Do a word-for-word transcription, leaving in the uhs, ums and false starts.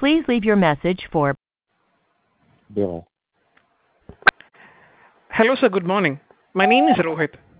Please leave your message for Bill. Hello, sir. Good morning. My name is Rohit.